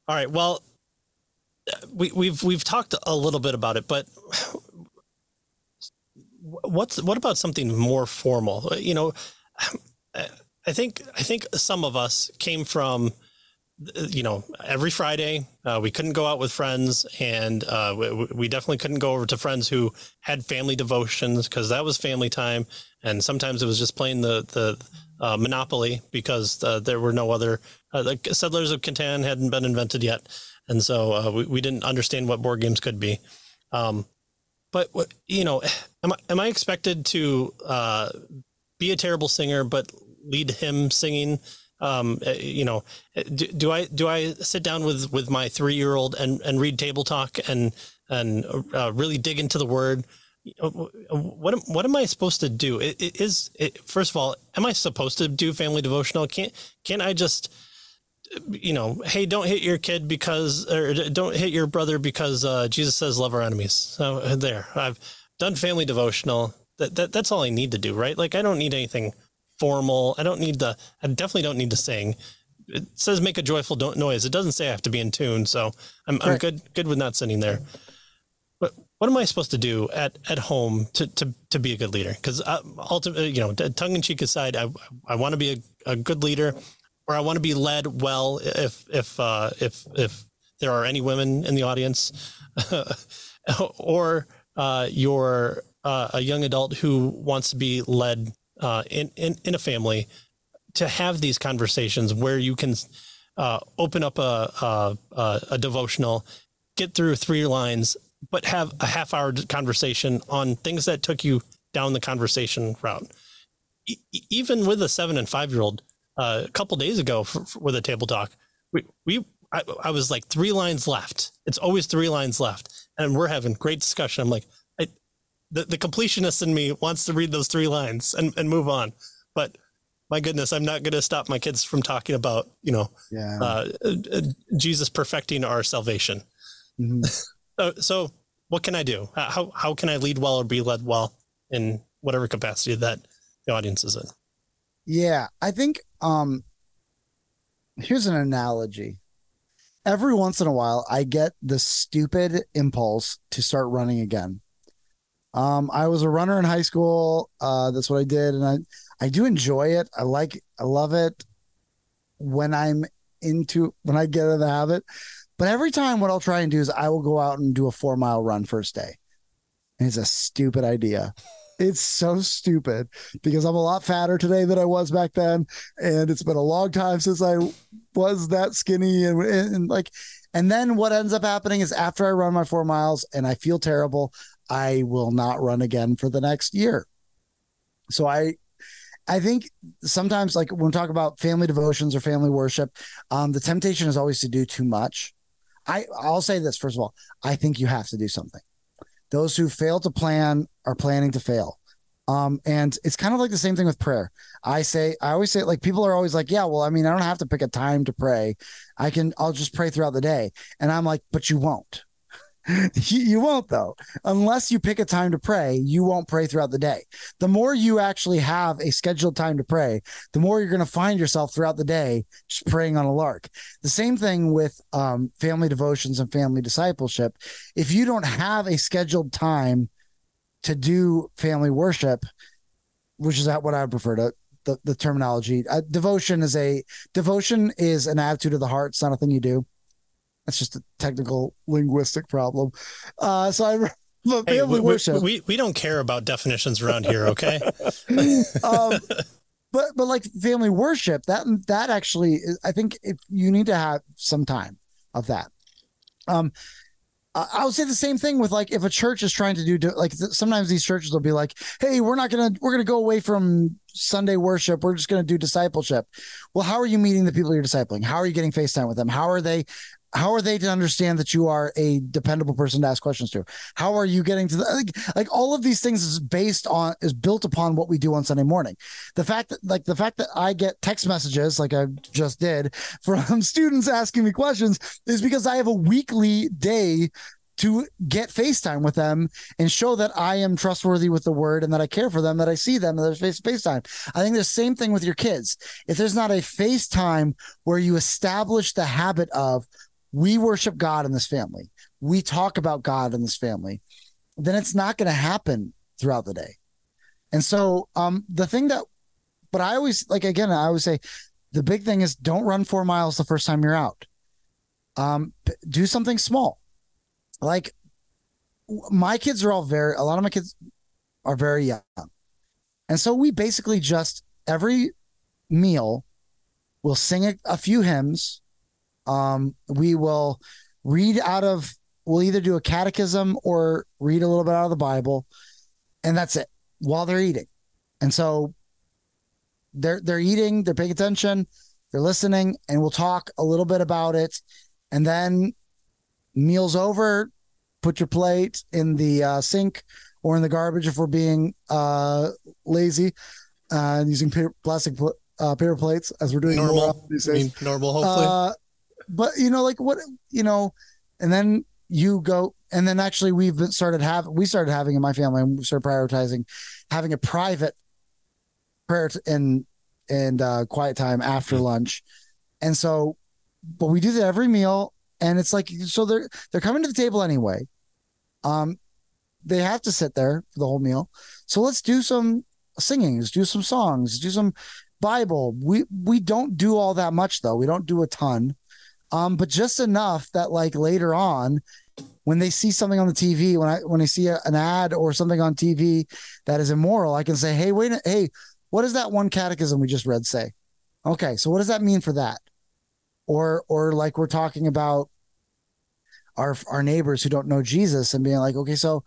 All right. Well, we've talked a little bit about it, but what about something more formal? I think some of us came from, every Friday we couldn't go out with friends, and we definitely couldn't go over to friends who had family devotions because that was family time, and sometimes it was just playing the Monopoly because there were no other. The Settlers of Catan hadn't been invented yet, and so we didn't understand what board games could be. But am I expected to be a terrible singer but lead hymn singing? Do I sit down with my 3-year-old and read table talk and really dig into the word? What am I supposed to do? First of all, am I supposed to do family devotional? Can't I just, hey, don't hit your kid or don't hit your brother because Jesus says love our enemies. So there, I've done family devotional. That's all I need to do, right? Like, I don't need anything formal. I definitely don't need to sing. It says make a joyful noise. It doesn't say I have to be in tune. So I'm good with not sitting there. But what am I supposed to do at home to be a good leader? Because ultimately, tongue in cheek aside, I want to be a good leader, or I want to be led well. If there are any women in the audience, or you're a young adult who wants to be led in a family, to have these conversations where you can open up a devotional, get through 3 lines, but have a half-hour conversation on things that took you down the conversation route. Even with a 7 and 5-year-old, a couple days ago with a table talk, I was like 3 lines left. It's always 3 lines left, and we're having great discussion. I'm like, the completionist in me wants to read those 3 lines and move on, but my goodness, I'm not going to stop my kids from talking about Jesus perfecting our salvation. Mm-hmm. So what can I do? How can I lead well or be led well in whatever capacity that the audience is in? Yeah, I think here's an analogy. Every once in a while, I get the stupid impulse to start running again. I was a runner in high school. That's what I did, and I do enjoy it. I love it when I get in the habit. But every time, what I'll try and do is I will go out and do a 4-mile run first day. And it's a stupid idea. It's so stupid because I'm a lot fatter today than I was back then. And it's been a long time since I was that skinny. And then what ends up happening is after I run my 4 miles and I feel terrible, I will not run again for the next year. So I think sometimes, like when we talk about family devotions or family worship, the temptation is always to do too much. I'll say this, first of all, I think you have to do something. Those who fail to plan are planning to fail. And it's kind of like the same thing with prayer. I always say, like, people are always like, yeah, well, I mean, I don't have to pick a time to pray. I'll just pray throughout the day. And I'm like, but you won't. You won't, though. Unless you pick a time to pray, you won't pray throughout the day. The more you actually have a scheduled time to pray, the more you're going to find yourself throughout the day just praying on a lark. The same thing with family devotions and family discipleship. If you don't have a scheduled time to do family worship, which is what I would prefer to the terminology. Devotion is an attitude of the heart. It's not a thing you do. That's just a technical linguistic problem. Family worship. We don't care about definitions around here, okay? But like family worship, that actually is, I think you need to have some time of that. I would say the same thing with, like, if a church is trying to do, like, sometimes these churches will be like, hey, we're going to go away from Sunday worship. We're just going to do discipleship. Well, how are you meeting the people you're discipling? How are you getting FaceTime with them? How are they to understand that you are a dependable person to ask questions to? How are you getting to like all of these things is built upon what we do on Sunday morning. The fact that I get text messages like I just did from students asking me questions is because I have a weekly day to get FaceTime with them and show that I am trustworthy with the word and that I care for them, that I see them, and there's FaceTime. I think the same thing with your kids. If there's not a FaceTime where you establish the habit of, we worship God in this family, we talk about God in this family, then it's not going to happen throughout the day. And so the thing that, but I always like, again, I always say the big thing is don't run 4 miles the first time you're out. Do something small. Like my kids are all a lot of my kids are very young. And so we basically just every meal we'll sing a few hymns. We will read we'll either do a catechism or read a little bit out of the Bible, and that's it while they're eating. And so they're eating, they're paying attention, they're listening, and we'll talk a little bit about it. And then meal's over, put your plate in the sink or in the garbage if we're being lazy, using plastic paper plates as we're doing normal. Normal, hopefully. But like what, and then you go, and then actually we started having in my family, and we started prioritizing having a private prayer and quiet time after lunch. And so, but we do that every meal, and it's like, so they're coming to the table anyway. They have to sit there for the whole meal. So let's do some singing, let's do some songs, do some Bible. We don't do all that much though. We don't do a ton. But just enough that like later on, when they see something on the TV, when I see an ad or something on TV that is immoral, I can say, hey, what does that one catechism we just read say? Okay, so what does that mean for that? Or like we're talking about our neighbors who don't know Jesus and being like, okay, so,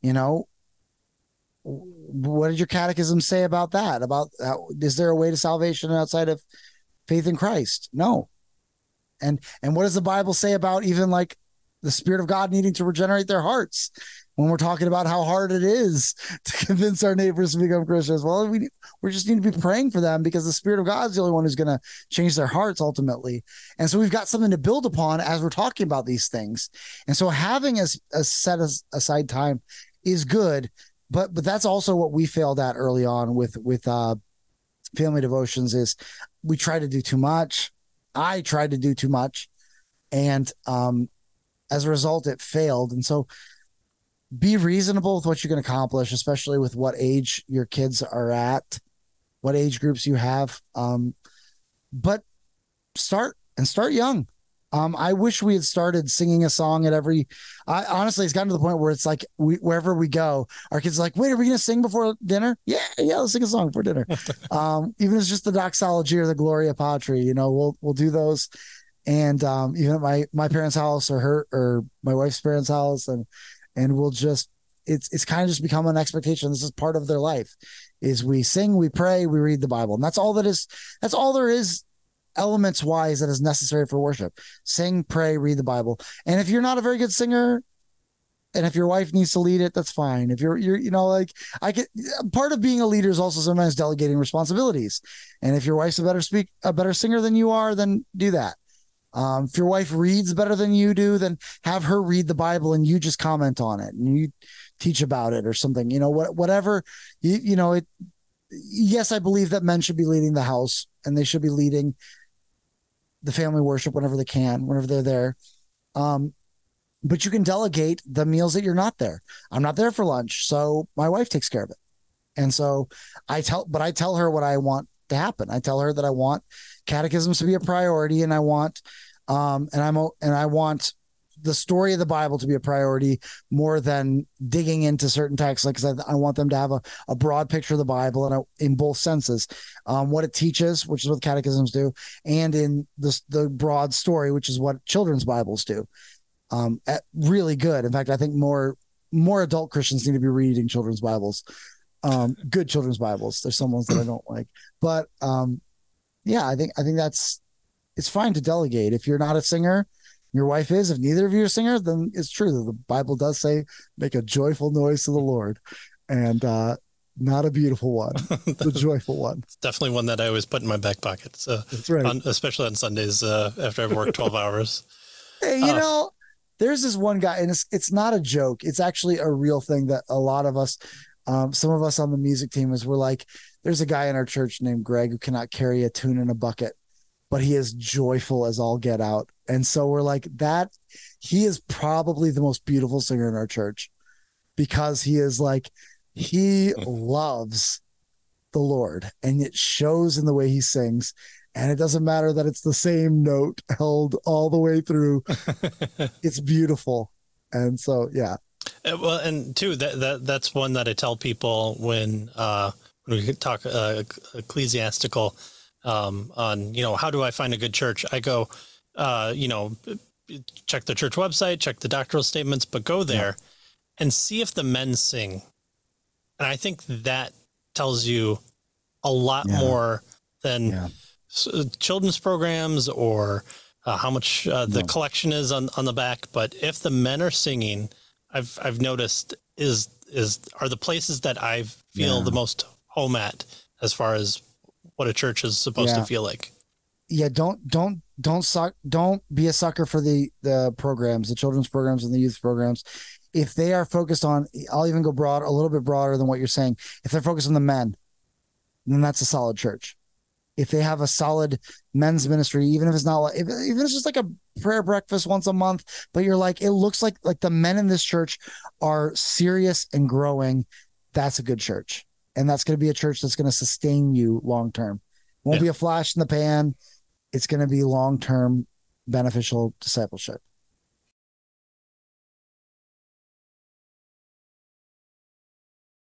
what did your catechism say about that? About is there a way to salvation outside of faith in Christ? No. And what does the Bible say about even like the Spirit of God needing to regenerate their hearts when we're talking about how hard it is to convince our neighbors to become Christians? Well, we just need to be praying for them because the Spirit of God is the only one who's going to change their hearts ultimately. And so we've got something to build upon as we're talking about these things. And so having a set aside time is good, but that's also what we failed at early on with family devotions is we try to do too much. I tried to do too much, and as a result, it failed. And so be reasonable with what you can accomplish, especially with what age your kids are at, what age groups you have. But start young. I wish we had started singing a song at honestly, it's gotten to the point where it's like wherever we go, our kids are like, wait, are we going to sing before dinner? Yeah, let's sing a song before dinner. Even if it's just the doxology or the Gloria Patri, we'll do those. And even at my parents' house or my wife's parents' house, and we'll just it's kind of just become an expectation. This is part of their life. Is we sing, we pray, we read the Bible, and that's all there is. Elements wise that is necessary for worship. Sing, pray, read the Bible. And if you're not a very good singer, and if your wife needs to lead it, that's fine. If you're part of being a leader is also sometimes delegating responsibilities. And if your wife's a better singer than you are, then do that. If your wife reads better than you do, then have her read the Bible and you just comment on it and you teach about it or something, whatever, yes, I believe that men should be leading the house and they should be leading the family worship whenever they can, whenever they're there. But you can delegate the meals that you're not there. I'm not there for lunch, so my wife takes care of it. And so I tell her what I want to happen. I tell her that I want catechisms to be a priority, and I want I want the story of the Bible to be a priority more than digging into certain texts. Like I said, I want them to have a broad picture of the Bible and in both senses, what it teaches, which is what catechisms do, and in the broad story, which is what children's Bibles do. Really good. In fact, I think more adult Christians need to be reading children's Bibles, good children's Bibles. There's some ones that I don't like, but I think it's fine to delegate. If you're not a singer, your wife is. If neither of you are singers, then it's true that the Bible does say, make a joyful noise to the Lord, and not a beautiful one, the joyful one. It's definitely one that I always put in my back pocket. So that's right. Especially on Sundays after I've worked 12 hours. Hey, there's this one guy, and it's not a joke. It's actually a real thing that a lot of us, some of us on the music team, we're like, there's a guy in our church named Greg who cannot carry a tune in a bucket. but he is joyful as all get out. And so we're like that. He is probably the most beautiful singer in our church because he is like, he loves the Lord and it shows in the way he sings. And it doesn't matter that it's the same note held all the way through. It's beautiful. And so, yeah. Well, and two, that's one that I tell people when we talk ecclesiastical on, how do I find a good church? I go, check the church website, check the doctrinal statements, but go there and see if the men sing. And I think that tells you a lot more than children's programs or how much the collection is on the back. But if the men are singing, I've noticed are the places that I feel the most home at as far as what a church is supposed to feel like. Yeah. Don't be a sucker for the programs, the children's programs and the youth programs. If they are focused on, I'll even go a little bit broader than what you're saying. If they're focused on the men, then that's a solid church. If they have a solid men's ministry, even if it's not even if it's just like a prayer breakfast once a month, but you're like, it looks like the men in this church are serious and growing. That's a good church. And that's going to be a church that's going to sustain you long-term. It won't be a flash in the pan. It's going to be long-term beneficial discipleship.